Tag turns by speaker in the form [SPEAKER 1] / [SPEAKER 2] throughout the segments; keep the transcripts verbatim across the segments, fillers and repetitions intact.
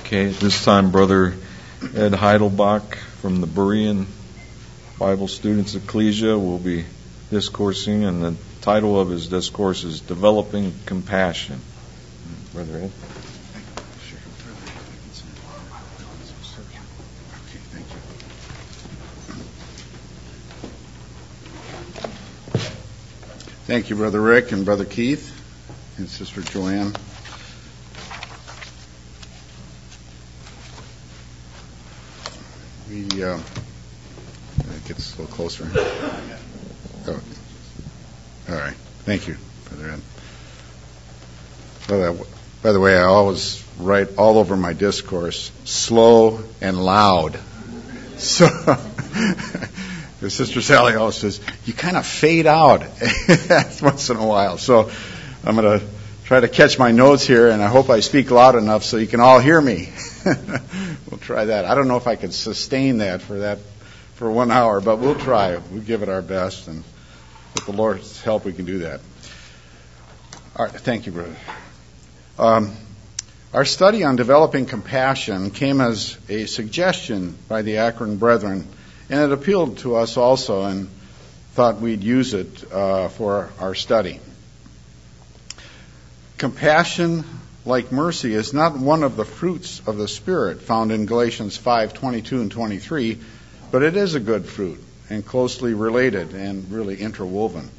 [SPEAKER 1] Okay, at this time, Brother Ed Heidelbach from the Berean Bible Students Ecclesia will be discoursing, and the title of his discourse is Developing Compassion. Brother Ed.
[SPEAKER 2] Thank you, Brother Rick and Brother Keith and Sister Joanne. We, uh, it gets a little closer. Oh. All right. Thank you, Brother Ed. By the, by the way, I always write all over my discourse, slow and loud. So, Sister Sally always says, you kind of fade out once in a while. So I'm going to try to catch my notes here, and I hope I speak loud enough so you can all hear me. We'll try that. I don't know if I can sustain that for that for one hour, but we'll try. We'll give it our best, and with the Lord's help, we can do that. All right. Thank you, brother. Um, our study on developing compassion came as a suggestion by the Akron Brethren, and it appealed to us also, and thought we'd use it uh, for our study. Compassion, like mercy, is not one of the fruits of the Spirit found in Galatians five twenty-two and twenty-three, but it is a good fruit and closely related and really interwoven.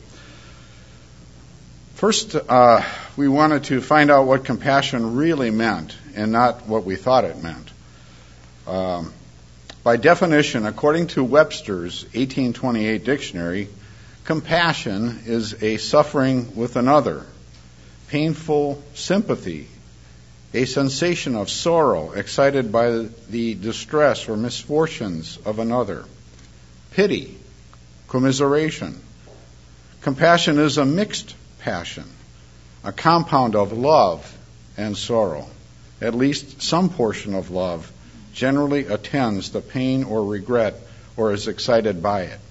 [SPEAKER 2] First, uh, we wanted to find out what compassion really meant and not what we thought it meant. Um, by definition, according to Webster's eighteen twenty-eight dictionary, compassion is a suffering with another, painful sympathy, a sensation of sorrow excited by the distress or misfortunes of another, pity, commiseration. Compassion is a mixed passion, a compound of love and sorrow. At least some portion of love generally attends the pain or regret or is excited by it.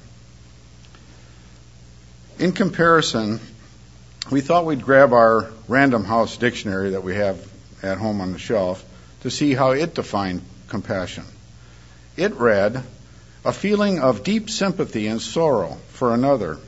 [SPEAKER 2] In comparison, we thought we'd grab our Random House dictionary that we have at home on the shelf to see how it defined compassion. It read, a feeling of deep sympathy and sorrow for another,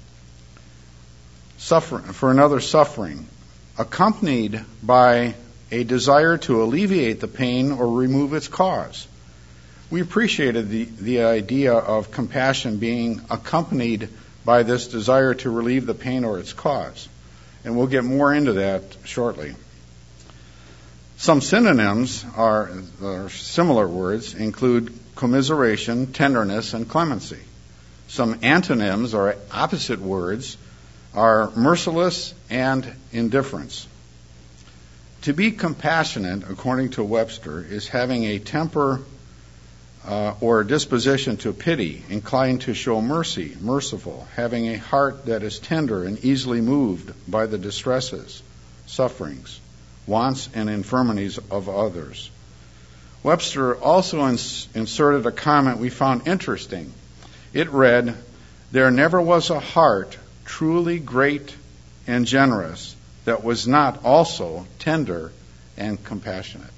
[SPEAKER 2] suffer, for another suffering, accompanied by a desire to alleviate the pain or remove its cause. We appreciated the, the idea of compassion being accompanied by this desire to relieve the pain or its cause. And we'll get more into that shortly. Some synonyms are, or similar words include commiseration, tenderness, and clemency. Some antonyms or opposite words are merciless and indifference. To be compassionate, according to Webster, is having a temper uh, or disposition to pity, inclined to show mercy, merciful, having a heart that is tender and easily moved by the distresses, sufferings, wants, and infirmities of others. Webster also ins- inserted a comment we found interesting. It read, there never was a heart truly great and generous that was not also tender and compassionate.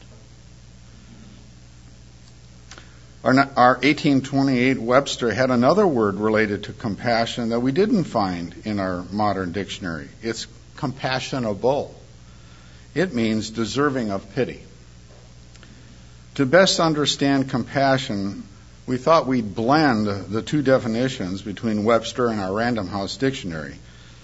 [SPEAKER 2] Our, our eighteen twenty-eight Webster had another word related to compassion that we didn't find in our modern dictionary. It's compassionable. It means deserving of pity. To best understand compassion, we thought we'd blend the two definitions between Webster and our Random House dictionary.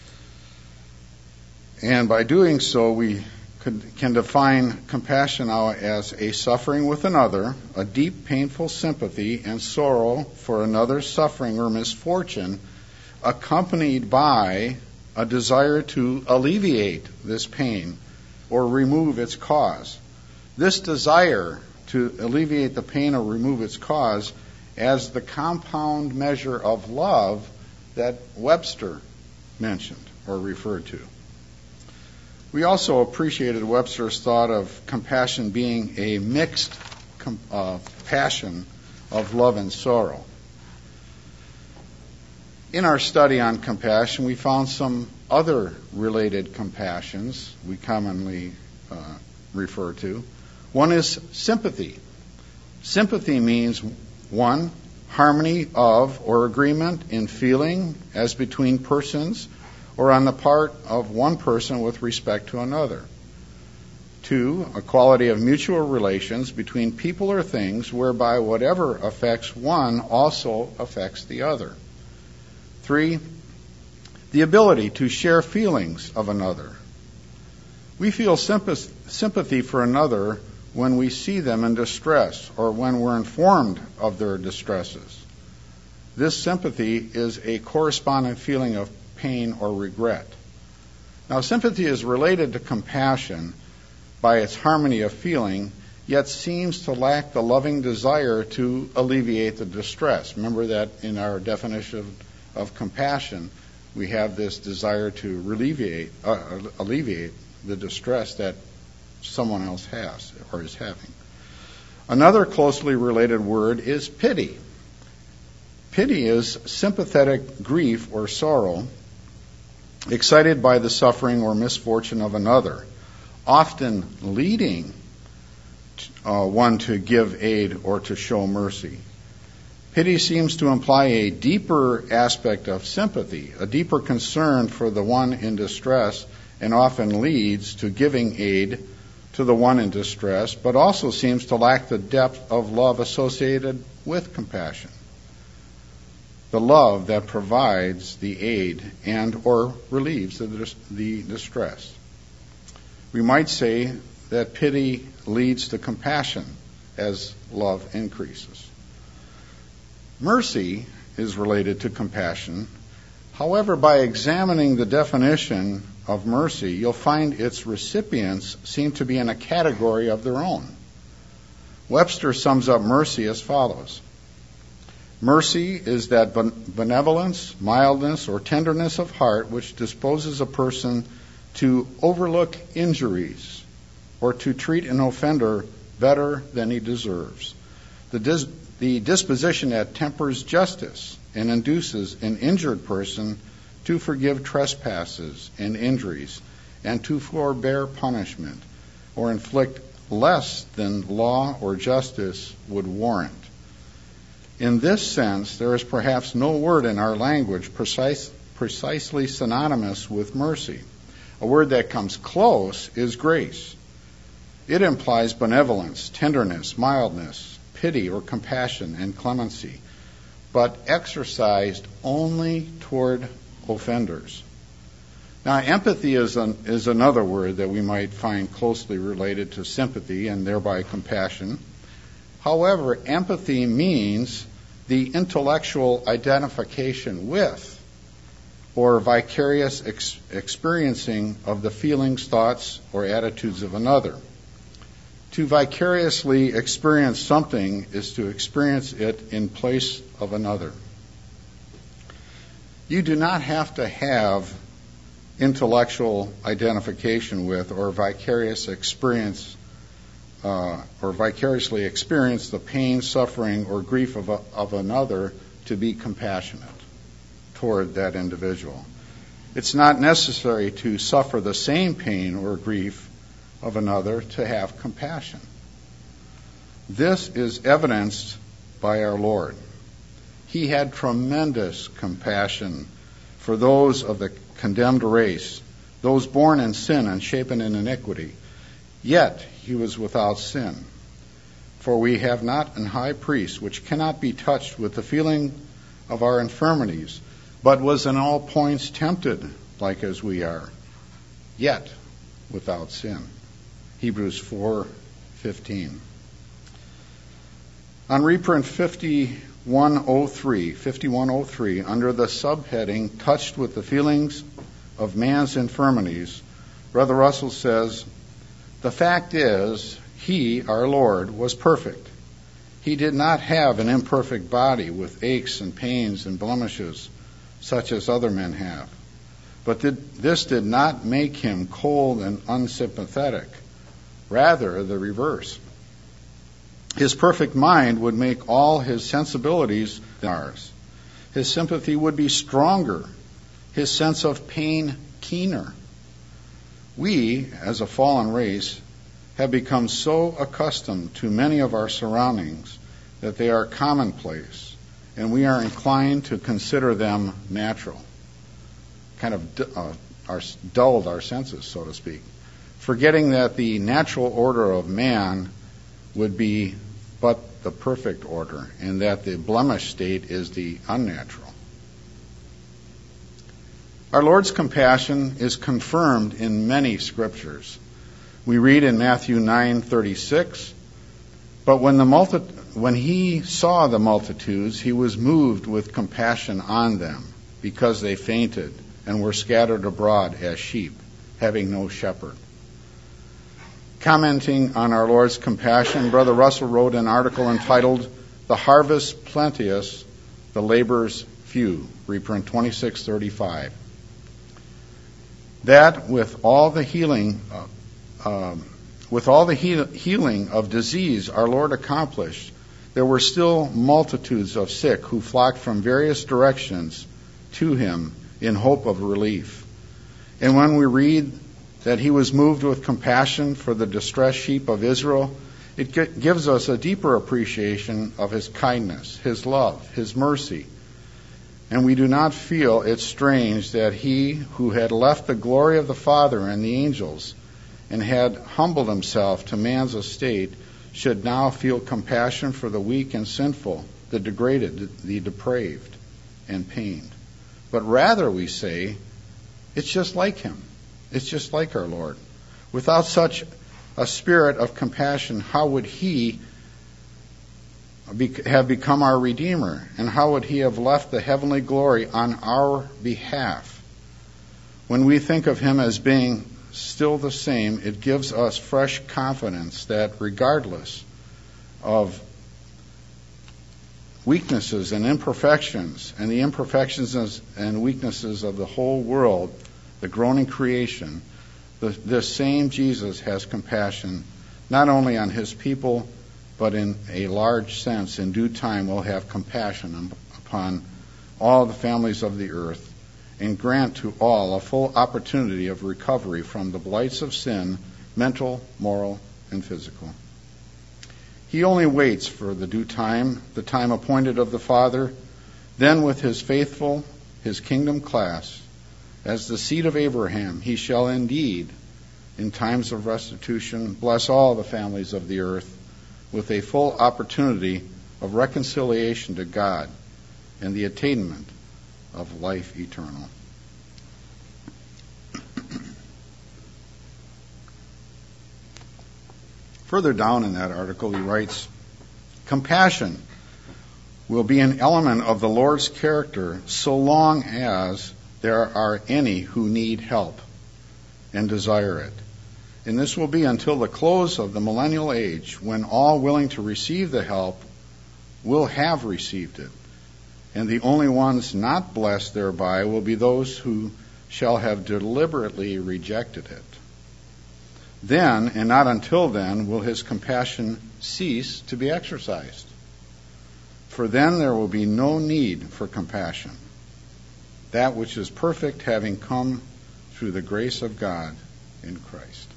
[SPEAKER 2] And by doing so, we could, can define compassion now as a suffering with another, a deep, painful sympathy and sorrow for another's suffering or misfortune, accompanied by a desire to alleviate this pain or remove its cause. This desire to alleviate the pain or remove its cause as the compound measure of love that Webster mentioned or referred to. We also appreciated Webster's thought of compassion being a mixed com- uh, passion of love and sorrow. In our study on compassion, we found some other related compassions we commonly uh, refer to. One is sympathy. Sympathy means, one, harmony of or agreement in feeling as between persons or on the part of one person with respect to another. Two, a quality of mutual relations between people or things whereby whatever affects one also affects the other. Three, the ability to share feelings of another. We feel sympathy for another when we see them in distress or when we're informed of their distresses. This sympathy is a corresponding feeling of pain or regret. Now, sympathy is related to compassion by its harmony of feeling, yet seems to lack the loving desire to alleviate the distress. Remember that in our definition of, of compassion, we have this desire to alleviate, uh, alleviate the distress that someone else has or is having. Another closely related word is pity. Pity is sympathetic grief or sorrow, excited by the suffering or misfortune of another, often leading uh, one to give aid or to show mercy. Pity seems to imply a deeper aspect of sympathy, a deeper concern for the one in distress, and often leads to giving aid to the one in distress, but also seems to lack the depth of love associated with compassion. The love that provides the aid and or relieves the, the distress. We might say that pity leads to compassion as love increases. Mercy is related to compassion. However, by examining the definition of mercy, you'll find its recipients seem to be in a category of their own. Webster sums up mercy as follows. Mercy is that benevolence, mildness, or tenderness of heart which disposes a person to overlook injuries or to treat an offender better than he deserves. The, dis- the disposition that tempers justice and induces an injured person to forgive trespasses and injuries and to forbear punishment or inflict less than law or justice would warrant. In this sense, there is perhaps no word in our language precise, precisely synonymous with mercy. A word that comes close is grace. It implies benevolence, tenderness, mildness, pity or compassion, and clemency, but exercised only toward offenders. Now, empathy is, an, is another word that we might find closely related to sympathy and thereby compassion. However, empathy means the intellectual identification with or vicarious ex- experiencing of the feelings, thoughts, or attitudes of another. To vicariously experience something is to experience it in place of another. You do not have to have intellectual identification with or vicarious experience uh, or vicariously experience the pain, suffering, or grief of, a, of another to be compassionate toward that individual. It's not necessary to suffer the same pain or grief of another to have compassion. This is evidenced by our Lord. He had tremendous compassion for those of the condemned race, those born in sin and shapen in iniquity. Yet he was without sin. For we have not an high priest which cannot be touched with the feeling of our infirmities, but was in all points tempted like as we are, yet without sin. Hebrews four fifteen. On reprint fifty-one oh three, fifty-one oh three, under the subheading, Touched with the Feelings of Man's Infirmities, Brother Russell says, the fact is, he, our Lord, was perfect. He did not have an imperfect body with aches and pains and blemishes, such as other men have. But did, this did not make him cold and unsympathetic. Rather, the reverse. His perfect mind would make all his sensibilities than ours. His sympathy would be stronger. His sense of pain keener. We, as a fallen race, have become so accustomed to many of our surroundings that they are commonplace, and we are inclined to consider them natural, kind of uh, our, dulled our senses, so to speak, forgetting that the natural order of man would be but the perfect order, and that the blemished state is the unnatural. Our Lord's compassion is confirmed in many scriptures. We read in Matthew nine thirty-six, but when the multi- when he saw the multitudes, he was moved with compassion on them, because they fainted and were scattered abroad as sheep, having no shepherd. Commenting on our Lord's compassion, Brother Russell wrote an article entitled, "The Harvest Plenteous, the Laborers Few," reprint twenty-six thirty-five. That with all the healing, uh, um, with all the heal- healing of disease our Lord accomplished, there were still multitudes of sick who flocked from various directions to him in hope of relief. And when we read that he was moved with compassion for the distressed sheep of Israel, it g- gives us a deeper appreciation of his kindness, his love, his mercy. And we do not feel it strange that he who had left the glory of the Father and the angels and had humbled himself to man's estate should now feel compassion for the weak and sinful, the degraded, the depraved, and pained. But rather, we say, it's just like him. It's just like our Lord. Without such a spirit of compassion, how would he be, have become our Redeemer? And how would he have left the heavenly glory on our behalf? When we think of him as being still the same, it gives us fresh confidence that regardless of weaknesses and imperfections, and the imperfections and weaknesses of the whole world, the groaning creation, the, this same Jesus has compassion not only on his people, but in a large sense, in due time, will have compassion upon all the families of the earth, and grant to all a full opportunity of recovery from the blights of sin, mental, moral, and physical. He only waits for the due time, the time appointed of the Father. Then with his faithful, his kingdom class, as the seed of Abraham, he shall indeed, in times of restitution, bless all the families of the earth with a full opportunity of reconciliation to God and the attainment of life eternal. Further down in that article, he writes, compassion will be an element of the Lord's character so long as there are any who need help and desire it. And this will be until the close of the millennial age, when all willing to receive the help will have received it. And the only ones not blessed thereby will be those who shall have deliberately rejected it. Then, and not until then, will his compassion cease to be exercised. For then there will be no need for compassion, that which is perfect having come through the grace of God in Christ.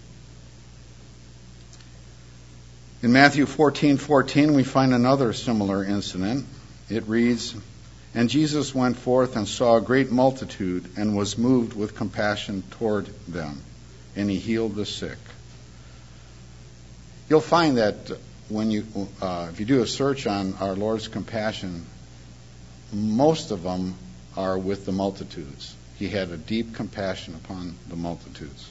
[SPEAKER 2] In Matthew fourteen fourteen, we find another similar incident. It reads, "And Jesus went forth and saw a great multitude and was moved with compassion toward them, and he healed the sick." You'll find that when you, uh, if you do a search on our Lord's compassion, most of them are with the multitudes. He had a deep compassion upon the multitudes.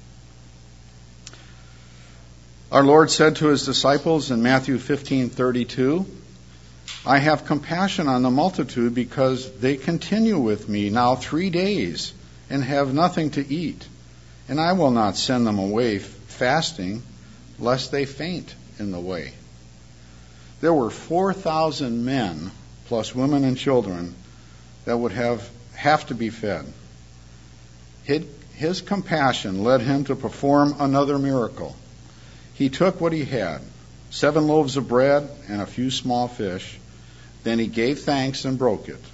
[SPEAKER 2] Our Lord said to his disciples in Matthew fifteen thirty-two, "I have compassion on the multitude because they continue with me now three days and have nothing to eat, and I will not send them away fasting, lest they faint in the way." There were four thousand men, plus women and children, that would have, have to be fed. His, his compassion led him to perform another miracle. He took what he had, seven loaves of bread and a few small fish. Then he gave thanks and broke it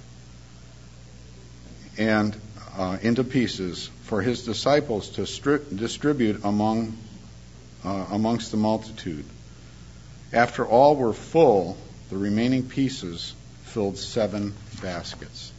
[SPEAKER 2] and uh, into pieces for his disciples to stri- distribute among uh, amongst the multitude. After all were full, the remaining pieces filled seven baskets.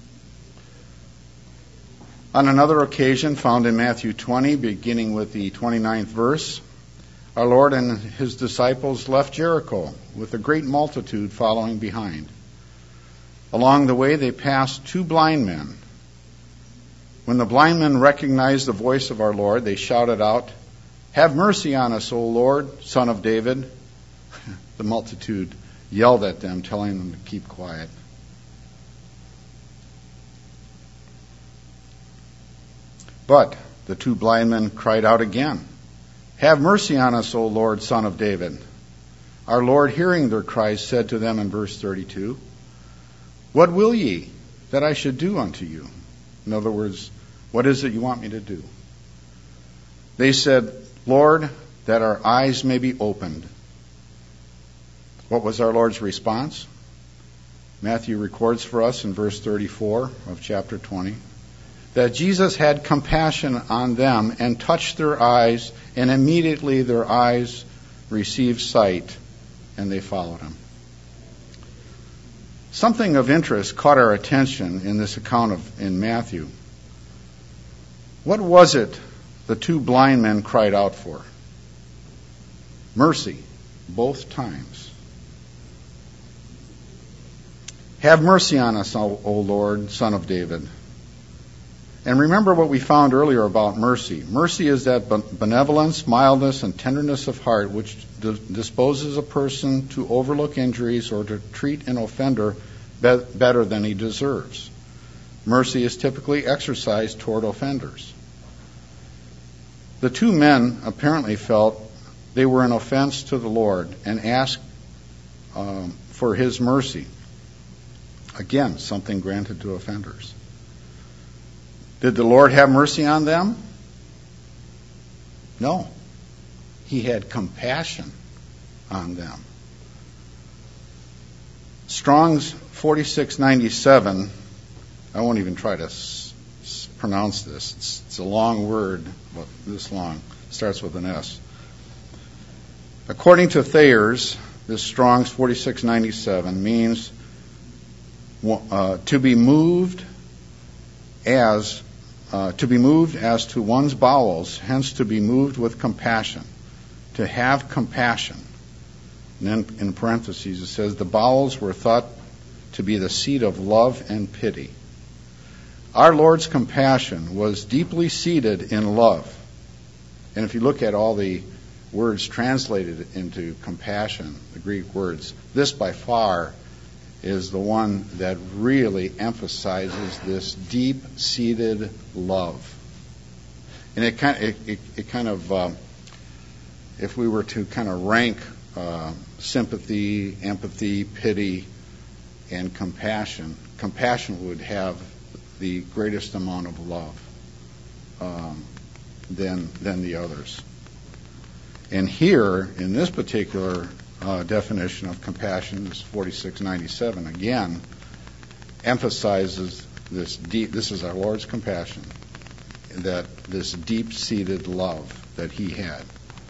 [SPEAKER 2] On another occasion, found in Matthew twenty, beginning with the twenty-ninth verse, our Lord and his disciples left Jericho with a great multitude following behind. Along the way, they passed two blind men. When the blind men recognized the voice of our Lord, they shouted out, "Have mercy on us, O Lord, Son of David." The multitude yelled at them, telling them to keep quiet. But the two blind men cried out again, "Have mercy on us, O Lord, Son of David." Our Lord, hearing their cries, said to them in verse thirty-two, "What will ye that I should do unto you?" In other words, what is it you want me to do? They said, "Lord, that our eyes may be opened." What was our Lord's response? Matthew records for us in verse thirty-four of chapter twenty that Jesus had compassion on them and touched their eyes, and immediately their eyes received sight, and they followed him. Something of interest caught our attention in this account of in Matthew. What was it the two blind men cried out for? Mercy, both times. Have mercy on us, O Lord, Son of David. And remember what we found earlier about mercy. Mercy is that benevolence, mildness, and tenderness of heart which disposes a person to overlook injuries or to treat an offender be- better than he deserves. Mercy is typically exercised toward offenders. The two men apparently felt they were an offense to the Lord and asked um, for his mercy. Again, something granted to offenders. Did the Lord have mercy on them? No. He had compassion on them. Strong's forty-six ninety-seven, I won't even try to s- s- pronounce this. It's, it's a long word, about this long. It starts with an S. According to Thayer's, this Strong's forty-six ninety-seven means uh, to be moved as Uh, to be moved as to one's bowels, hence to be moved with compassion, to have compassion. And then in parentheses it says the bowels were thought to be the seat of love and pity. Our Lord's compassion was deeply seated in love. And if you look at all the words translated into compassion, the Greek words, this by far is the one that really emphasizes this deep-seated love. And it kind of, it, it, it kind of uh, if we were to kind of rank uh, sympathy, empathy, pity, and compassion, compassion would have the greatest amount of love um, than than the others. And here, in this particular Uh, definition of compassion, this forty-six ninety-seven, again emphasizes this deep, this is our Lord's compassion, that this deep-seated love that he had.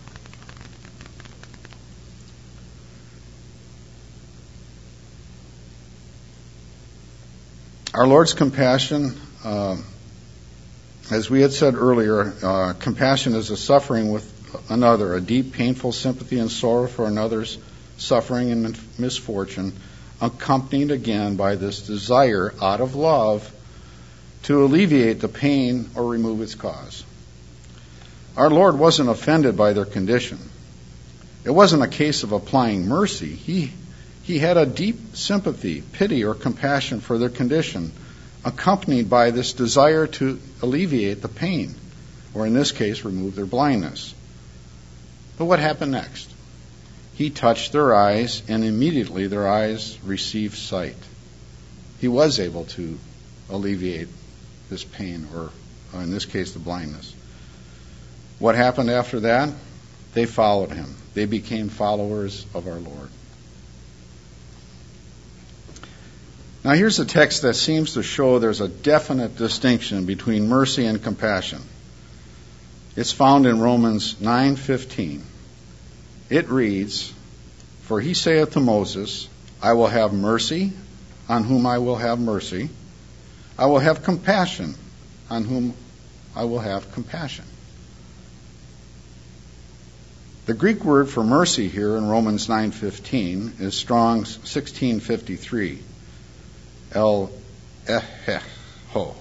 [SPEAKER 2] Our Lord's compassion, uh, as we had said earlier, uh, compassion is a suffering with another, a deep, painful sympathy and sorrow for another's suffering and misfortune, accompanied again by this desire, out of love, to alleviate the pain or remove its cause. Our Lord wasn't offended by their condition. It wasn't a case of applying mercy. He, he had a deep sympathy, pity, or compassion for their condition, accompanied by this desire to alleviate the pain, or in this case, remove their blindness. But what happened next? He touched their eyes, and immediately their eyes received sight. He was able to alleviate this pain, or in this case, the blindness. What happened after that? They followed him. They became followers of our Lord. Now here's a text that seems to show there's a definite distinction between mercy and compassion. It's found in Romans nine fifteen. It reads, "For he saith to Moses, I will have mercy on whom I will have mercy. I will have compassion on whom I will have compassion." The Greek word for mercy here in Romans nine fifteen is Strong's sixteen fifty-three. El eheho.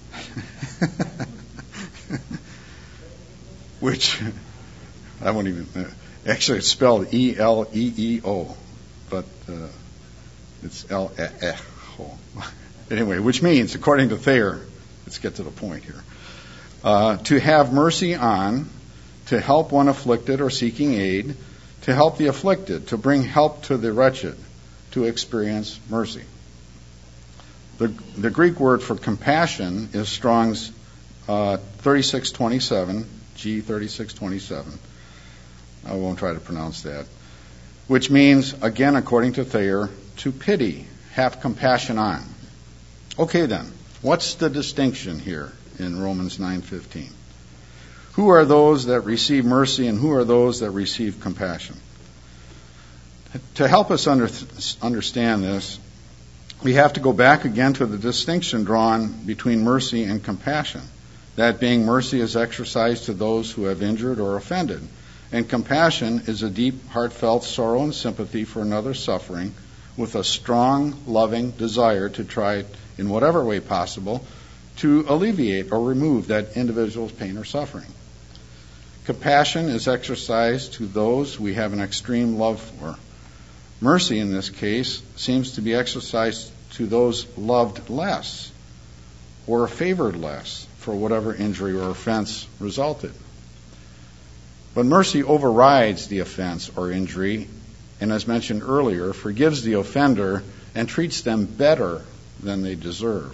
[SPEAKER 2] Which, I won't even, uh, actually it's spelled E L E E O, but uh, it's El eheho. Anyway, which means, according to Thayer, let's get to the point here, uh, to have mercy on, to help one afflicted or seeking aid, to help the afflicted, to bring help to the wretched, to experience mercy. The, the Greek word for compassion is Strong's uh, thirty-six twenty-seven, G thirty-six twenty-seven. I won't try to pronounce that. Which means, again, according to Thayer, to pity, have compassion on. Okay then, what's the distinction here in Romans nine fifteen? Who are those that receive mercy and who are those that receive compassion? To help us under, understand this, we have to go back again to the distinction drawn between mercy and compassion. That being, mercy is exercised to those who have injured or offended, and compassion is a deep, heartfelt sorrow and sympathy for another's suffering with a strong, loving desire to try, in whatever way possible, to alleviate or remove that individual's pain or suffering. Compassion is exercised to those we have an extreme love for. Mercy, in this case, seems to be exercised to those loved less or favored less for whatever injury or offense resulted. But mercy overrides the offense or injury, and as mentioned earlier, forgives the offender and treats them better than they deserve.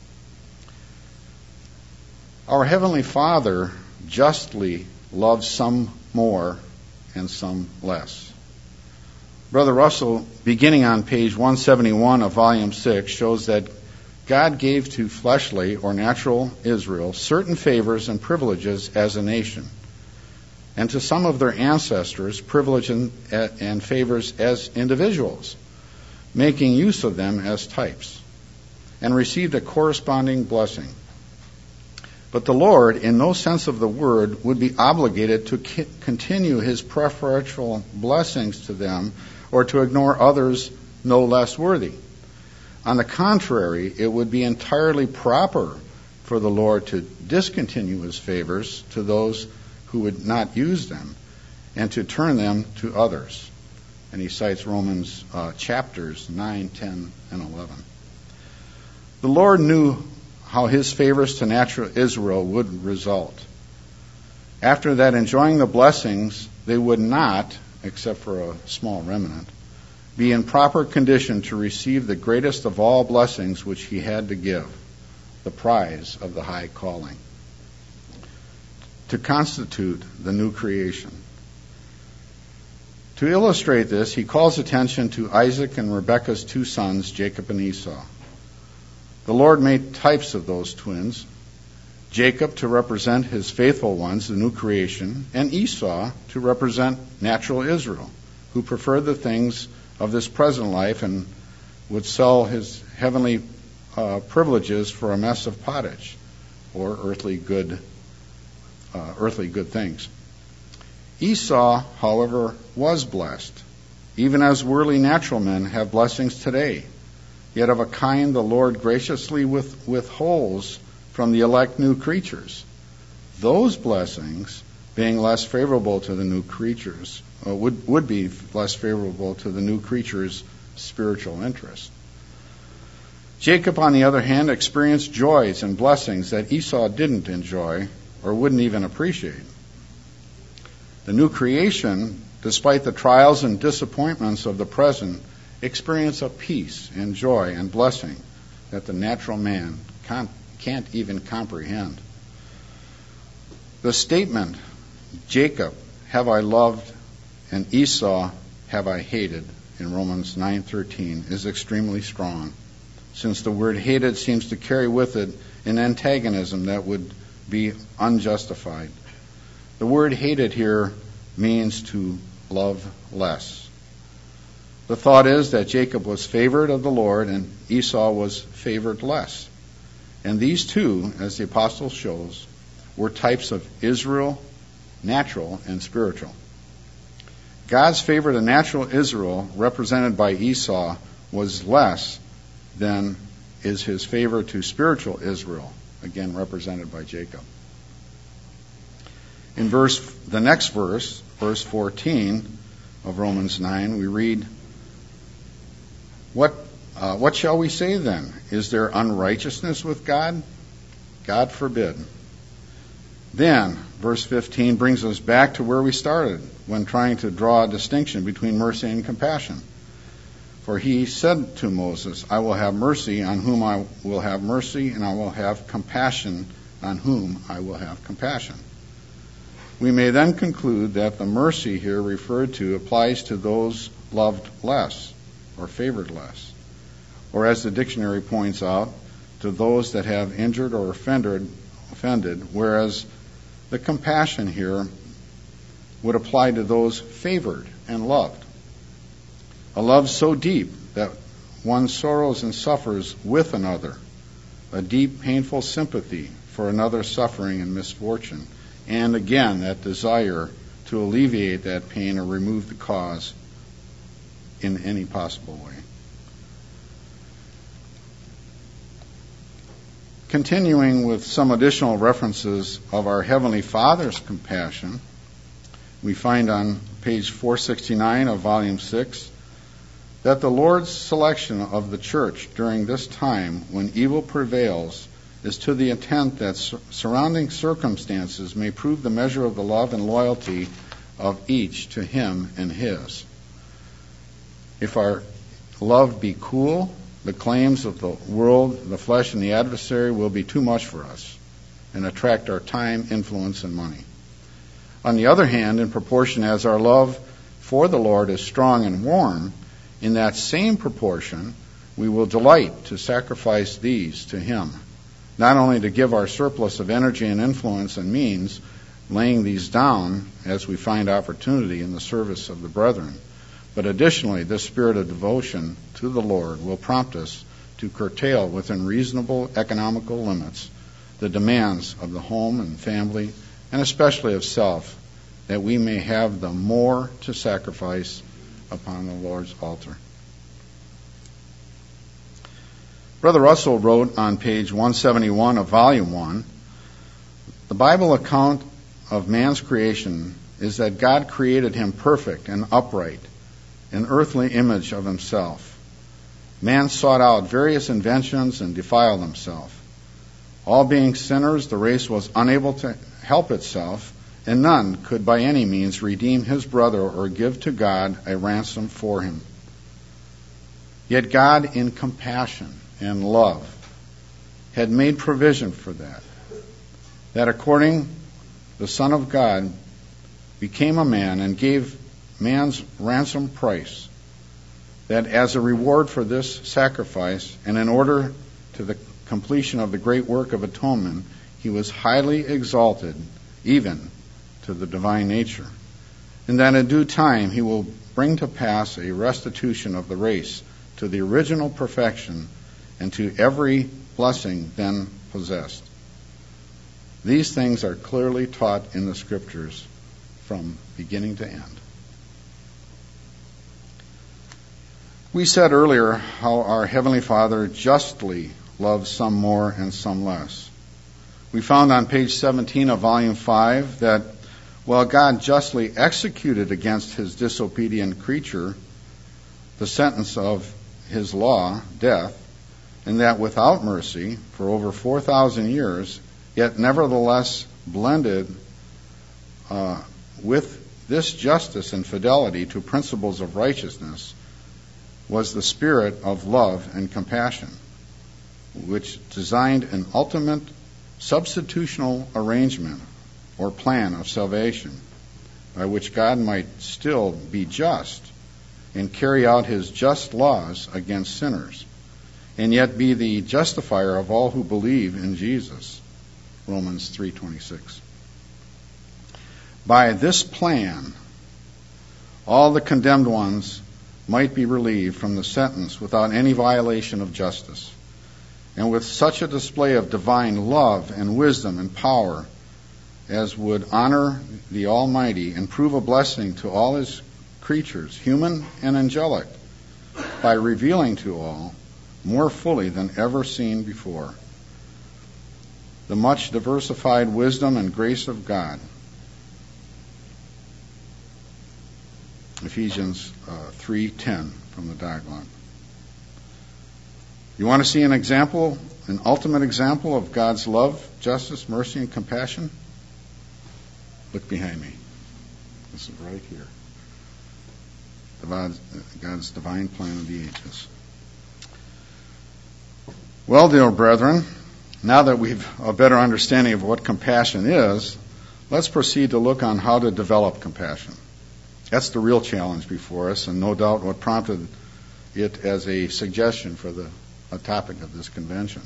[SPEAKER 2] Our Heavenly Father justly loves some more and some less. Brother Russell, beginning on page one seventy-one of volume six, shows that God gave to fleshly or natural Israel certain favors and privileges as a nation, and to some of their ancestors privileges and favors as individuals, making use of them as types, and received a corresponding blessing. But the Lord, in no sense of the word, would be obligated to ki- continue his preferential blessings to them or to ignore others no less worthy. On the contrary, it would be entirely proper for the Lord to discontinue his favors to those who would not use them and to turn them to others. And he cites Romans uh, chapters nine, ten, and eleven. The Lord knew how his favors to natural Israel would result. After that, enjoying the blessings, they would not, except for a small remnant, be in proper condition to receive the greatest of all blessings which he had to give, the prize of the high calling, to constitute the new creation. To illustrate this, he calls attention to Isaac and Rebekah's two sons, Jacob and Esau. The Lord made types of those twins, Jacob to represent his faithful ones, the new creation, and Esau to represent natural Israel, who preferred the things of this present life and would sell his heavenly uh, privileges for a mess of pottage, or earthly good, uh, earthly good things. Esau, however, was blessed, even as worldly natural men have blessings today, yet of a kind the Lord graciously with, withholds from the elect new creatures. Those blessings, being less favorable to the new creatures, uh, would, would be less favorable to the new creatures' spiritual interest. Jacob, on the other hand, experienced joys and blessings that Esau didn't enjoy or wouldn't even appreciate. The new creation, despite the trials and disappointments of the present, experience of peace and joy and blessing that the natural man can't, can't even comprehend. The statement, Jacob have I loved and Esau have I hated, in Romans nine thirteen, is extremely strong, since the word hated seems to carry with it an antagonism that would be unjustified. The word hated here means to love less. The thought is that Jacob was favored of the Lord and Esau was favored less. And these two, as the apostle shows, were types of Israel, natural and spiritual. God's favor to natural Israel, represented by Esau, was less than is his favor to spiritual Israel, again represented by Jacob. In verse, the next verse, verse fourteen of Romans nine, we read, What uh, what shall we say then? Is there unrighteousness with God? God forbid. Then, verse fifteen brings us back to where we started when trying to draw a distinction between mercy and compassion. For he said to Moses, I will have mercy on whom I will have mercy, and I will have compassion on whom I will have compassion. We may then conclude that the mercy here referred to applies to those loved less or favored less, or as the dictionary points out, to those that have injured or offended, offended, whereas the compassion here would apply to those favored and loved. A love so deep that one sorrows and suffers with another, a deep, painful sympathy for another's suffering and misfortune, and again, that desire to alleviate that pain or remove the cause in any possible way. Continuing with some additional references of our Heavenly Father's compassion, we find on page four sixty-nine of volume six that the Lord's selection of the church during this time when evil prevails is to the intent that sur- surrounding circumstances may prove the measure of the love and loyalty of each to him and his. If our love be cool, the claims of the world, the flesh, and the adversary will be too much for us and attract our time, influence, and money. On the other hand, in proportion as our love for the Lord is strong and warm, in that same proportion, we will delight to sacrifice these to him, not only to give our surplus of energy and influence and means, laying these down as we find opportunity in the service of the brethren, but additionally, this spirit of devotion to the Lord will prompt us to curtail within reasonable economical limits the demands of the home and family, and especially of self, that we may have the more to sacrifice upon the Lord's altar. Brother Russell wrote on page one seventy-one of volume one, the Bible account of man's creation is that God created him perfect and upright, an earthly image of himself. Man sought out various inventions and defiled himself. All being sinners, the race was unable to help itself, and none could by any means redeem his brother or give to God a ransom for him. Yet God, in compassion and love, had made provision for that, that according the Son of God became a man and gave man's ransom price, that as a reward for this sacrifice and in order to the completion of the great work of atonement, he was highly exalted even to the divine nature, and that in due time he will bring to pass a restitution of the race to the original perfection and to every blessing then possessed. These things are clearly taught in the Scriptures from beginning to end. We said earlier how our Heavenly Father justly loves some more and some less. We found on page seventeen of volume five that while God justly executed against his disobedient creature the sentence of his law, death, and that without mercy for over four thousand years, yet nevertheless blended uh, with this justice and fidelity to principles of righteousness, was the spirit of love and compassion, which designed an ultimate substitutional arrangement or plan of salvation by which God might still be just and carry out his just laws against sinners, and yet be the justifier of all who believe in Jesus. Romans three twenty-six. By this plan, all the condemned ones might be relieved from the sentence without any violation of justice. And with such a display of divine love and wisdom and power as would honor the Almighty and prove a blessing to all his creatures, human and angelic, by revealing to all, more fully than ever seen before, the much diversified wisdom and grace of God. Ephesians uh, three ten from the dialogue. You want to see an example, an ultimate example of God's love, justice, mercy, and compassion? Look behind me. This is right here. God's divine plan of the ages. Well, dear brethren, now that we've a better understanding of what compassion is, let's proceed to look on how to develop compassion. That's the real challenge before us, and no doubt what prompted it as a suggestion for the a topic of this convention.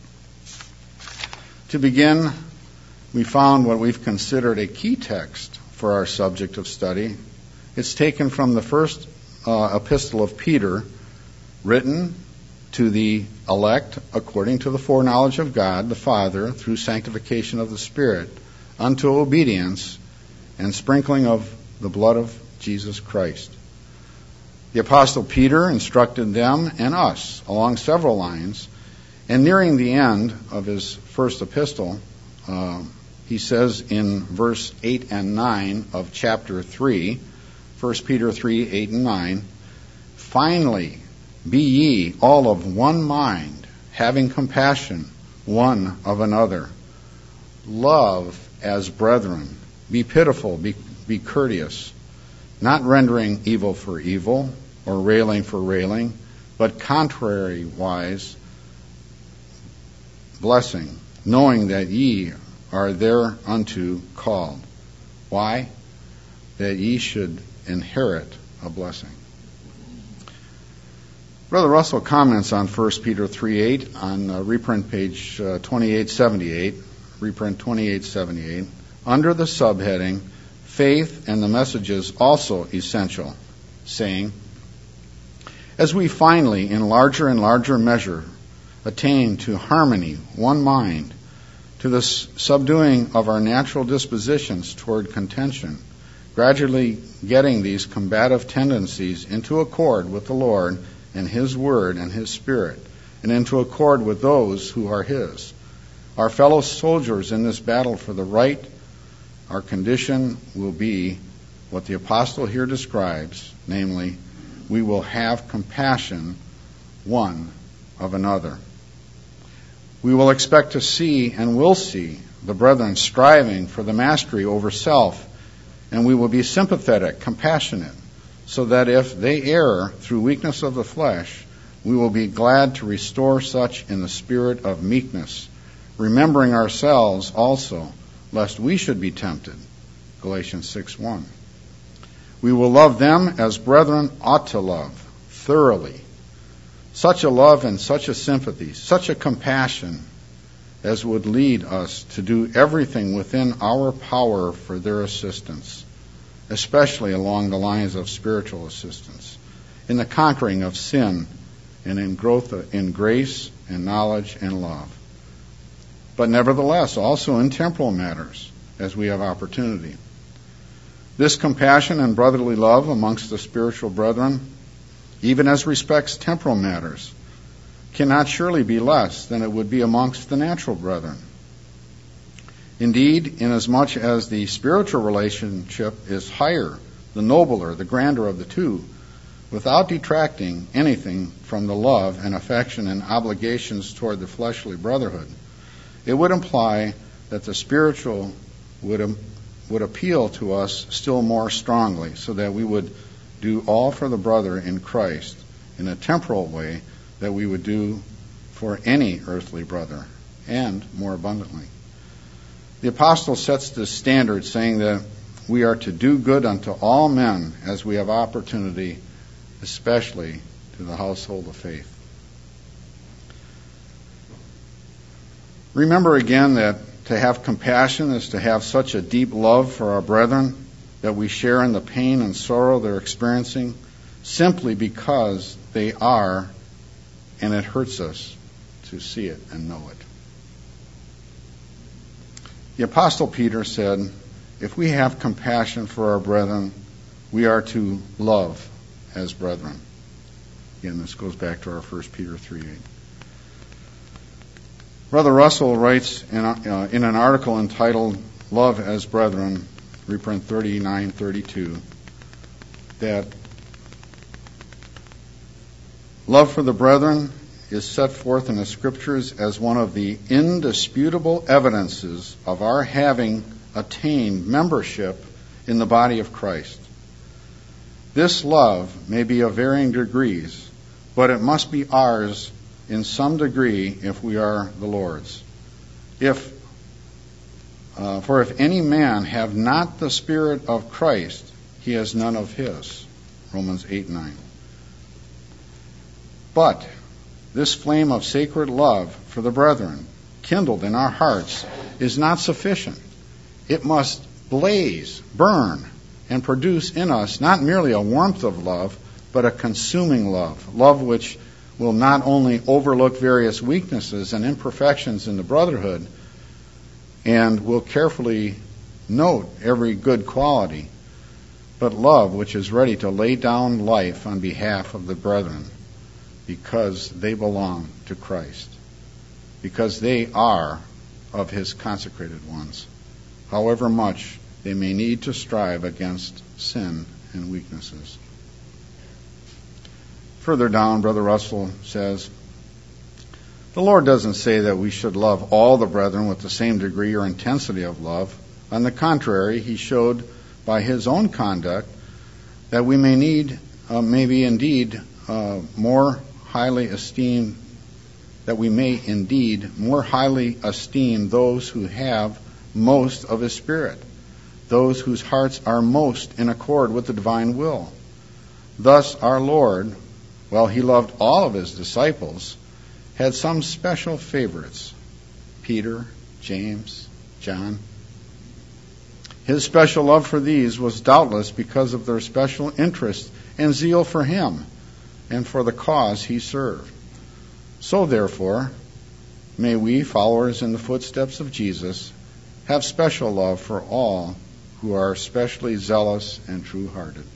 [SPEAKER 2] To begin, we found what we've considered a key text for our subject of study. It's taken from the first uh, epistle of Peter, written to the elect according to the foreknowledge of God the Father through sanctification of the Spirit unto obedience and sprinkling of the blood of Jesus Christ. The Apostle Peter instructed them and us along several lines, and nearing the end of his first epistle, uh, he says in verse eight and nine of chapter three, First Peter three, eight and nine, finally, be ye all of one mind, having compassion one of another. Love as brethren. Be pitiful, be, be courteous, not rendering evil for evil or railing for railing, but contrariwise blessing, knowing that ye are thereunto called. Why? That ye should inherit a blessing. Brother Russell comments on First Peter three eight on uh, reprint page uh, twenty-eight seventy-eight, reprint twenty-eight seventy-eight, under the subheading, Faith and the Messages Also Essential, saying, as we finally, in larger and larger measure, attain to harmony, one mind, to the subduing of our natural dispositions toward contention, gradually getting these combative tendencies into accord with the Lord and His Word and His Spirit, and into accord with those who are His. Our fellow soldiers in this battle for the right, our condition will be what the apostle here describes, namely, we will have compassion one of another. We will expect to see and will see the brethren striving for the mastery over self, and we will be sympathetic, compassionate, so that if they err through weakness of the flesh, we will be glad to restore such in the spirit of meekness, remembering ourselves also, lest we should be tempted. Galatians six one. We will love them as brethren ought to love, thoroughly. Such a love and such a sympathy, such a compassion as would lead us to do everything within our power for their assistance, especially along the lines of spiritual assistance, in the conquering of sin and in growth in grace and knowledge and love. But nevertheless, also in temporal matters, as we have opportunity. This compassion and brotherly love amongst the spiritual brethren, even as respects temporal matters, cannot surely be less than it would be amongst the natural brethren. Indeed, inasmuch as the spiritual relationship is higher, the nobler, the grander of the two, without detracting anything from the love and affection and obligations toward the fleshly brotherhood, it would imply that the spiritual would would appeal to us still more strongly, so that we would do all for the brother in Christ in a temporal way that we would do for any earthly brother, and more abundantly. The apostle sets this standard, saying that we are to do good unto all men as we have opportunity, especially to the household of faith. Remember again that To have compassion is to have such a deep love for our brethren that we share in the pain and sorrow they're experiencing simply because they are, and it hurts us to see it and know it. The Apostle Peter said, if we have compassion for our brethren, we are to love as brethren. Again, this goes back to our First Peter three eight. Brother Russell writes in, uh, in an article entitled Love as Brethren, reprint thirty-nine thirty-two, that love for the brethren is set forth in the Scriptures as one of the indisputable evidences of our having attained membership in the body of Christ. This love may be of varying degrees, but it must be ours in some degree if we are the Lord's. If, uh, for if any man have not the Spirit of Christ, he has none of his. Romans eight nine. But this flame of sacred love for the brethren, kindled in our hearts, is not sufficient. It must blaze, burn, and produce in us not merely a warmth of love, but a consuming love, love which will not only overlook various weaknesses and imperfections in the brotherhood, and will carefully note every good quality, but love which is ready to lay down life on behalf of the brethren, because they belong to Christ, because they are of his consecrated ones, however much they may need to strive against sin and weaknesses. Further down, Brother Russell says, the Lord doesn't say that we should love all the brethren with the same degree or intensity of love. On the contrary, he showed by his own conduct that we may need, uh, maybe indeed, uh, more highly esteem, that we may indeed more highly esteem those who have most of his Spirit, those whose hearts are most in accord with the divine will. Thus our Lord, while he loved all of his disciples, had some special favorites, Peter, James, John. His special love for these was doubtless because of their special interest and zeal for him and for the cause he served. So therefore, may we, followers in the footsteps of Jesus, have special love for all who are especially zealous and true-hearted.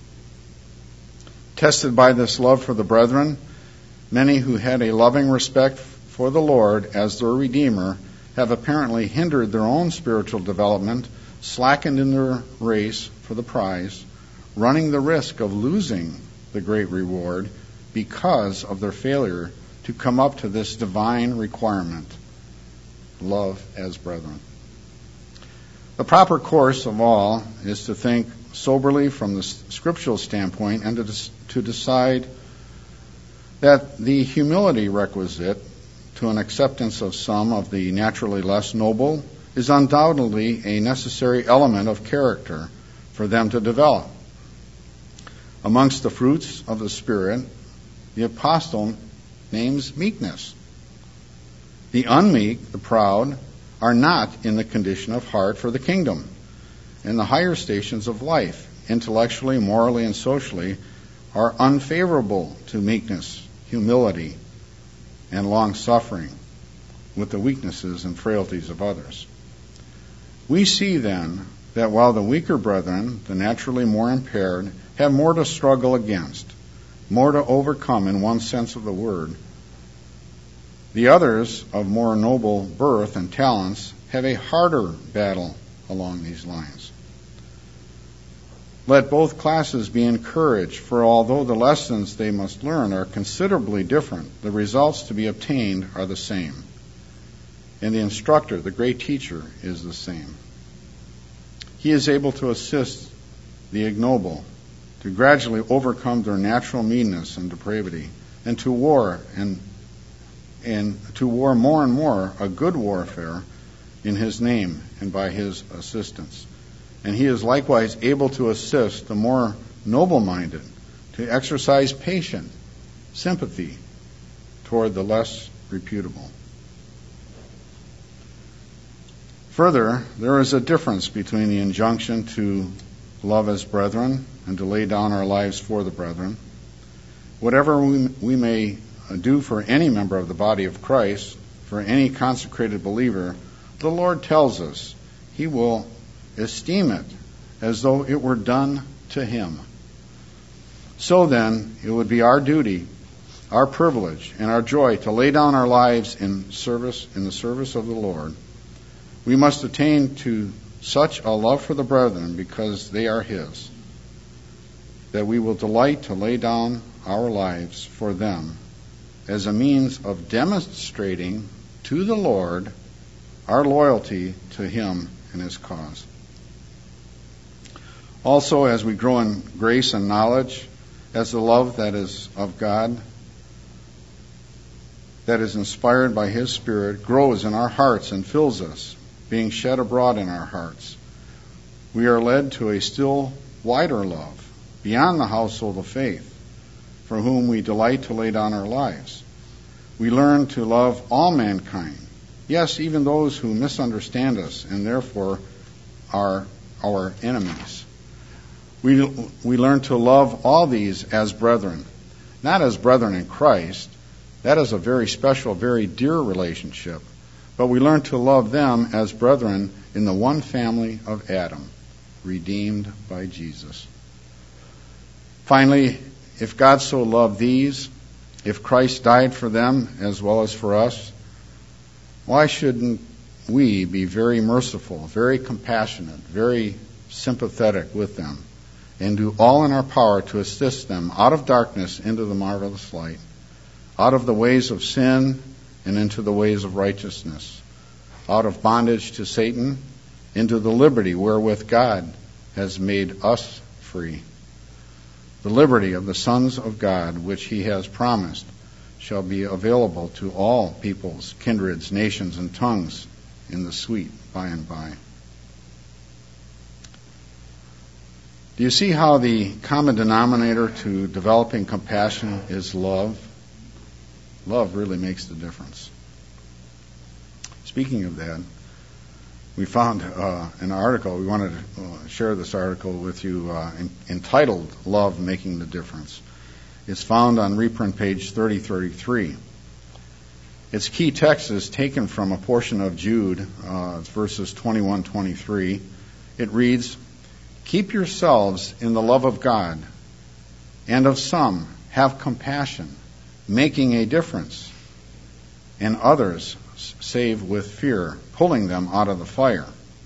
[SPEAKER 2] Tested by this love for the brethren, many who had a loving respect for the Lord as their Redeemer have apparently hindered their own spiritual development, slackened in their race for the prize, running the risk of losing the great reward because of their failure to come up to this divine requirement, love as brethren. The proper course of all is to think soberly from the scriptural standpoint and to, to decide that the humility requisite to an acceptance of some of the naturally less noble is undoubtedly a necessary element of character for them to develop. Amongst the fruits of the Spirit, the apostle names meekness. The unmeek, the proud, are not in the condition of heart for the kingdom. And the higher stations of life, intellectually, morally, and socially, are unfavorable to meekness, humility, and long-suffering with the weaknesses and frailties of others. We see then that while the weaker brethren, the naturally more impaired, have more to struggle against, more to overcome in one sense of the word, the others of more noble birth and talents have a harder battle along these lines. Let both classes be encouraged, for although the lessons they must learn are considerably different, the results to be obtained are the same. And the instructor, the great teacher, is the same. He is able to assist the ignoble to gradually overcome their natural meanness and depravity, and to war and and to war more and more a good warfare in his name and by his assistance. And he is likewise able to assist the more noble-minded to exercise patient sympathy toward the less reputable. Further, there is a difference between the injunction to love as brethren and to lay down our lives for the brethren. Whatever we, we may do for any member of the body of Christ, for any consecrated believer, the Lord tells us He will esteem it as though it were done to Him. So then, it would be our duty, our privilege, and our joy to lay down our lives in service, in the service of the Lord. We must attain to such a love for the brethren because they are His, that we will delight to lay down our lives for them as a means of demonstrating to the Lord our loyalty to Him and His cause. Also, as we grow in grace and knowledge, as the love that is of God, that is inspired by His Spirit, grows in our hearts and fills us, being shed abroad in our hearts, we are led to a still wider love, beyond the household of faith, for whom we delight to lay down our lives. We learn to love all mankind, yes, even those who misunderstand us and therefore are our enemies. We, we learn to love all these as brethren, not as brethren in Christ. That is a very special, very dear relationship. But we learn to love them as brethren in the one family of Adam, redeemed by Jesus. Finally, if God so loved these, if Christ died for them as well as for us, why shouldn't we be very merciful, very compassionate, very sympathetic with them, and do all in our power to assist them out of darkness into the marvelous light, out of the ways of sin and into the ways of righteousness, out of bondage to Satan into the liberty wherewith God has made us free. The liberty of the sons of God, which He has promised, shall be available to all peoples, kindreds, nations, and tongues in the sweet by and by. Do you see how the common denominator to developing compassion is love? Love really makes the difference. Speaking of that, we found uh, an article. We wanted to uh, share this article with you uh, in, entitled Love Making the Difference. It's found on reprint page thirty thirty-three. Its key text is taken from a portion of Jude, uh, verses twenty-one twenty-three. It reads, "Keep yourselves in the love of God, and of some have compassion, making a difference, and others save with fear, pulling them out of the fire."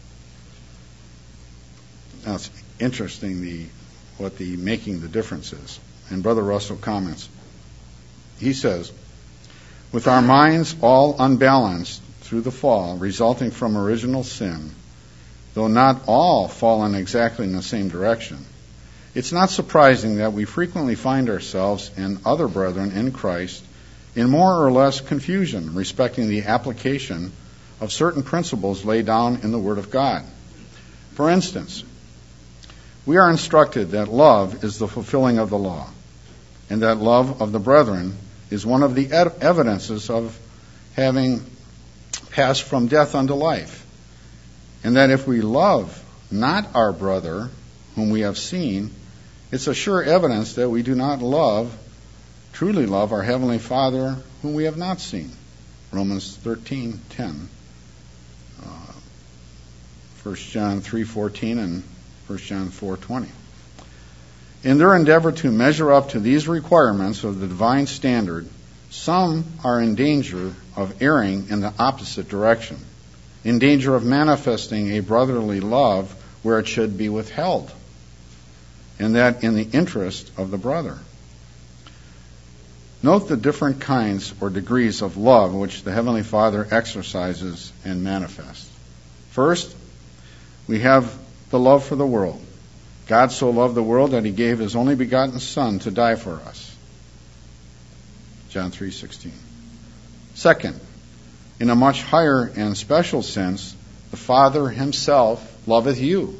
[SPEAKER 2] Now it's interesting the what the making the difference is. And Brother Russell comments. He says, "With our minds all unbalanced through the fall resulting from original sin, though not all fallen exactly in the same direction, it's not surprising that we frequently find ourselves and other brethren in Christ in more or less confusion respecting the application of certain principles laid down in the Word of God. For instance, we are instructed that love is the fulfilling of the law, and that love of the brethren is one of the ed- evidences of having passed from death unto life, and that if we love not our brother whom we have seen, it's a sure evidence that we do not love, truly love our Heavenly Father whom we have not seen." Romans thirteen ten, uh, First John three fourteen, and First John four twenty. In their endeavor to measure up to these requirements of the divine standard, some are in danger of erring in the opposite direction, in danger of manifesting a brotherly love where it should be withheld, and that in the interest of the brother. Note the different kinds or degrees of love which the Heavenly Father exercises and manifests. First, we have the love for the world. God so loved the world that He gave His only begotten Son to die for us. John three sixteen. Second, in a much higher and special sense, the Father Himself loveth you.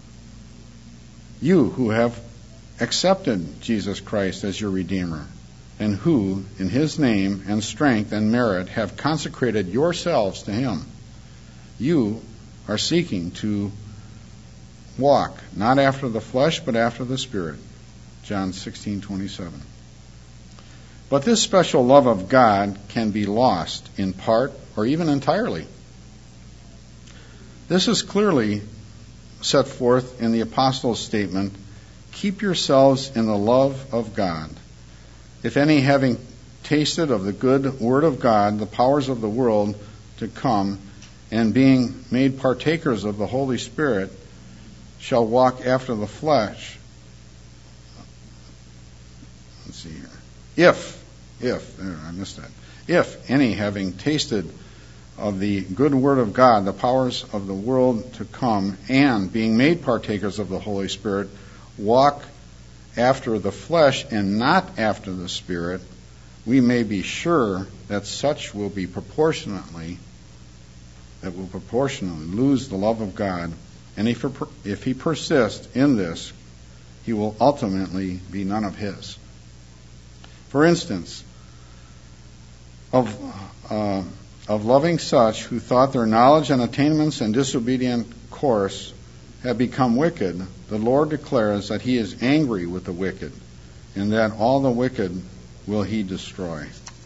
[SPEAKER 2] You who have accepted Jesus Christ as your Redeemer, and who, in His name and strength and merit, have consecrated yourselves to Him. You are seeking to walk, not after the flesh, but after the Spirit. John sixteen twenty-seven. But this special love of God can be lost in part or even entirely. This is clearly set forth in the apostles' statement, "Keep yourselves in the love of God. If any, having tasted of the good word of God, the powers of the world to come, and being made partakers of the Holy Spirit, shall walk after the flesh." Let's see here. If, if, there, I missed that. If any, having tasted of the good word of God, the powers of the world to come, and being made partakers of the Holy Spirit, walk after the flesh and not after the Spirit, we may be sure that such will be proportionately, that will proportionally lose the love of God. And if, if he persists in this, he will ultimately be none of his. For instance, of uh, of loving such who thought their knowledge and attainments and disobedient course had become wicked, the Lord declares that he is angry with the wicked, and that all the wicked will he destroy.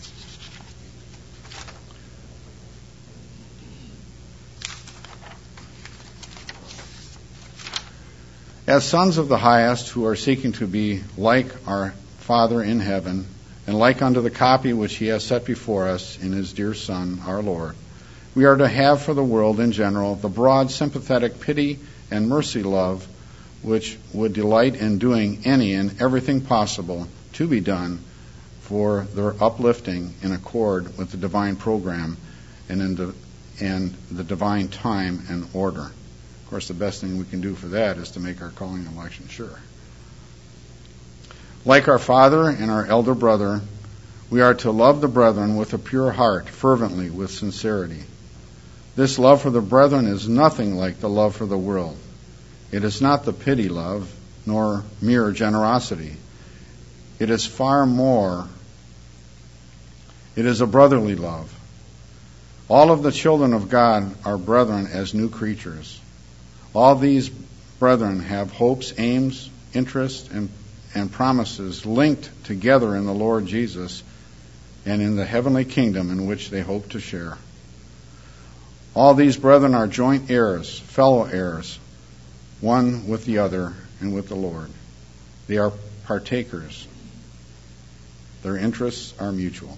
[SPEAKER 2] As sons of the highest, who are seeking to be like our Father in heaven, and like unto the copy which he has set before us in his dear Son, our Lord, we are to have for the world in general the broad, sympathetic pity and mercy love which would delight in doing any and everything possible to be done for their uplifting in accord with the divine program and in the, and the divine time and order. Of course, the best thing we can do for that is to make our calling and election sure. Like our father and our elder brother, we are to love the brethren with a pure heart, fervently, with sincerity. This love for the brethren is nothing like the love for the world. It is not the pity love, nor mere generosity. It is far more. It is a brotherly love. All of the children of God are brethren as new creatures. All these brethren have hopes, aims, interests, and and promises linked together in the Lord Jesus and in the heavenly kingdom in which they hope to share. All these brethren are joint heirs, fellow heirs, one with the other and with the Lord. They are partakers. Their interests are mutual.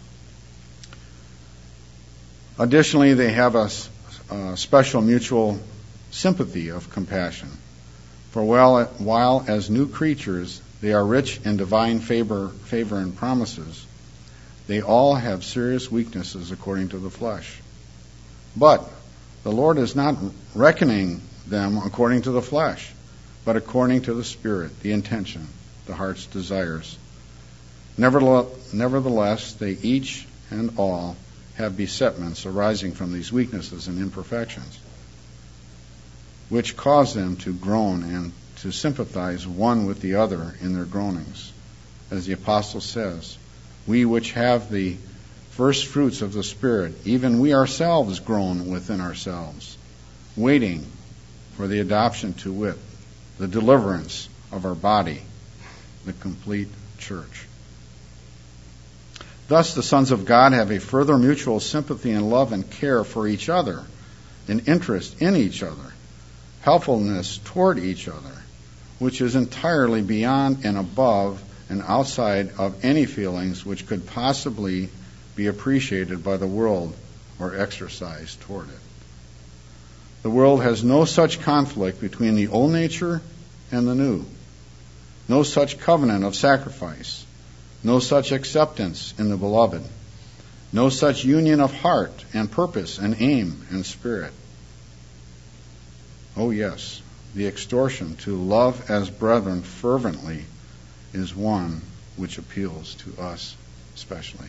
[SPEAKER 2] Additionally, they have a, a special mutual sympathy of compassion. For while, while as new creatures they are rich in divine favor, favor and promises, they all have serious weaknesses according to the flesh. But the Lord is not reckoning them according to the flesh, but according to the Spirit, the intention, the heart's desires. Nevertheless, they each and all have besetments arising from these weaknesses and imperfections, which cause them to groan and to sympathize one with the other in their groanings. As the apostle says, we which have the first fruits of the Spirit, even we ourselves groan within ourselves, waiting for the adoption to wit, the deliverance of our body, the complete church. Thus the sons of God have a further mutual sympathy and love and care for each other, an interest in each other, helpfulness toward each other, which is entirely beyond and above and outside of any feelings which could possibly be appreciated by the world or exercised toward it. The world has no such conflict between the old nature and the new, no such covenant of sacrifice, no such acceptance in the beloved, no such union of heart and purpose and aim and spirit. Oh yes, the exhortation to love as brethren fervently is one which appeals to us especially.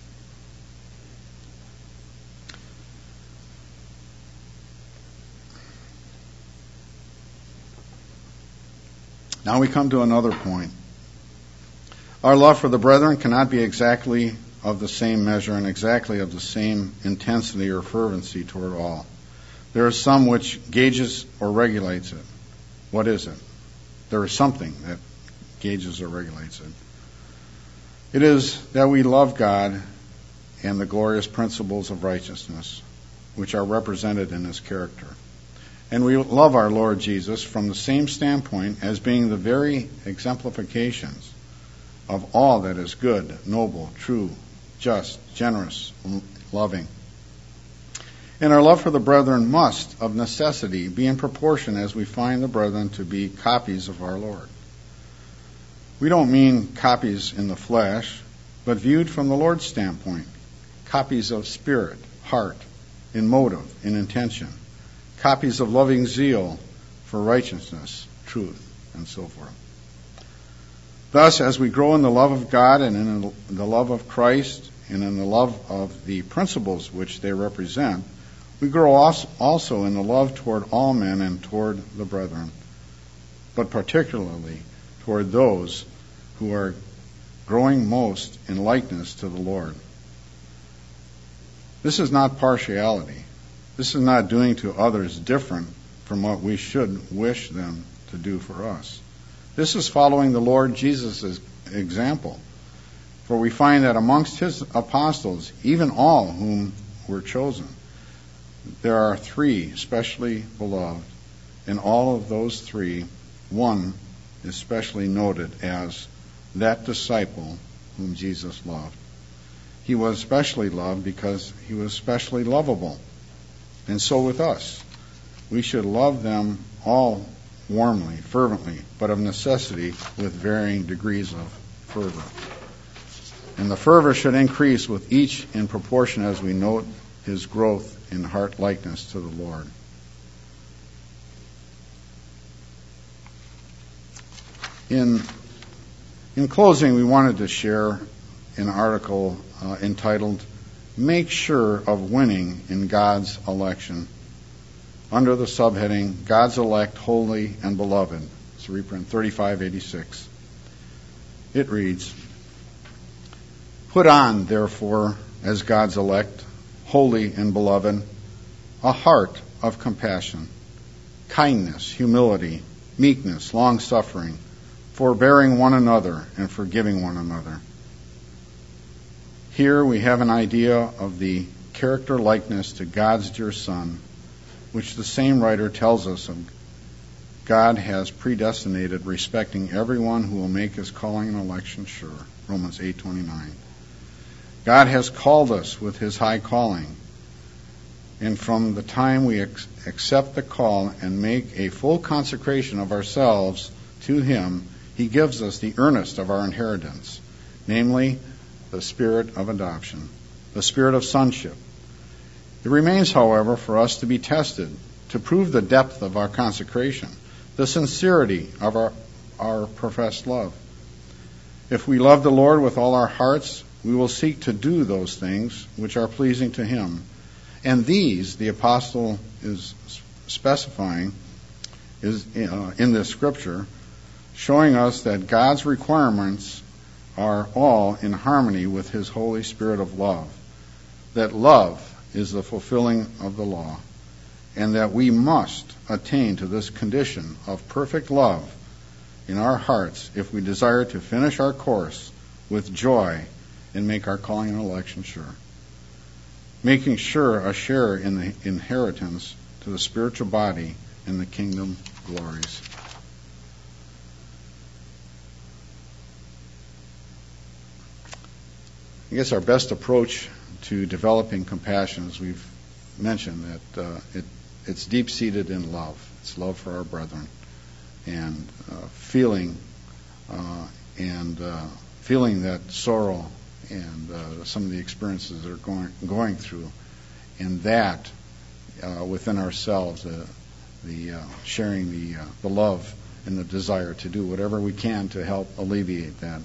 [SPEAKER 2] Now we come to another point. Our love for the brethren cannot be exactly of the same measure and exactly of the same intensity or fervency toward all. There is some which gauges or regulates it. What is it? There is something that gauges or regulates it. It is that we love God and the glorious principles of righteousness, which are represented in his character. And we love our Lord Jesus from the same standpoint as being the very exemplifications of all that is good, noble, true, just, generous, loving. And our love for the brethren must, of necessity, be in proportion as we find the brethren to be copies of our Lord. We don't mean copies in the flesh, but viewed from the Lord's standpoint, copies of spirit, heart, in motive, in intention, copies of loving zeal for righteousness, truth, and so forth. Thus, as we grow in the love of God and in the love of Christ and in the love of the principles which they represent, we grow also in the love toward all men and toward the brethren, but particularly toward those who are growing most in likeness to the Lord. This is not partiality. This is not doing to others different from what we should wish them to do for us. This is following the Lord Jesus' example. For we find that amongst his apostles, even all whom were chosen, there are three specially beloved, and all of those three, one is specially noted as that disciple whom Jesus loved. He was specially loved because he was specially lovable. And so with us, we should love them all warmly, fervently, but of necessity with varying degrees of fervor. And the fervor should increase with each in proportion as we note his growth in heart likeness to the Lord. In, in closing, we wanted to share an article uh, entitled, Make Sure of Winning in God's Election, under the subheading, God's Elect, Holy and Beloved. It's a reprint, thirty-five eighty-six. It reads, Put on, therefore, as God's elect, holy and beloved, a heart of compassion, kindness, humility, meekness, long-suffering, forbearing one another and forgiving one another. Here we have an idea of the character likeness to God's dear Son, which the same writer tells us of God has predestinated respecting everyone who will make his calling and election sure. Romans eight twenty-nine. God has called us with his high calling, and from the time we ex- accept the call and make a full consecration of ourselves to him, he gives us the earnest of our inheritance, namely the spirit of adoption, the spirit of sonship. It remains, however, for us to be tested, to prove the depth of our consecration, the sincerity of our, our professed love. If we love the Lord with all our hearts, we will seek to do those things which are pleasing to him. And these, the apostle is specifying, is uh, in this scripture, showing us that God's requirements are all in harmony with his Holy Spirit of love, that love is the fulfilling of the law, and that we must attain to this condition of perfect love in our hearts if we desire to finish our course with joy and make our calling and election sure. Making sure a share in the inheritance to the spiritual body and the kingdom glories. I guess our best approach to developing compassion, as we've mentioned, that uh, it, it's deep-seated in love. It's love for our brethren, and uh, feeling uh, and uh, feeling that sorrow and uh, some of the experiences they're going going through, and that uh, within ourselves, uh, the uh, sharing the uh, the love and the desire to do whatever we can to help alleviate that.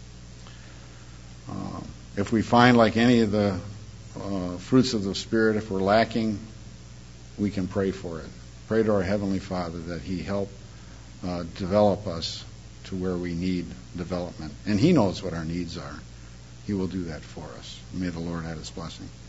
[SPEAKER 2] Uh, if we find, like any of the uh, fruits of the Spirit, if we're lacking, we can pray for it. Pray to our Heavenly Father that He help uh, develop us to where we need development. And He knows what our needs are. He will do that for us. May the Lord add His blessing.